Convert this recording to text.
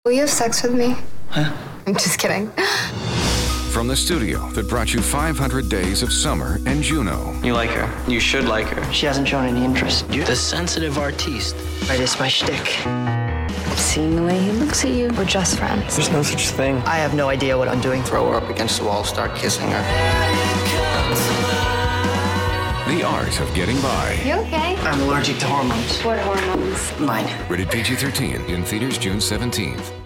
Will you have sex with me? Huh? I'm just kidding. From the studio that brought you 500 Days of Summer and Juno. You like her. You should like her. She hasn't shown any interest. You're the sensitive artiste. Right, it's my shtick. Seeing the way he looks at you, we're just friends. There's no such thing. I have no idea what I'm doing. Throw her up against the wall, start kissing her. The Art of Getting By. You okay? I'm allergic to hormones. What hormones? Mine. Rated PG-13 in theaters June 17th.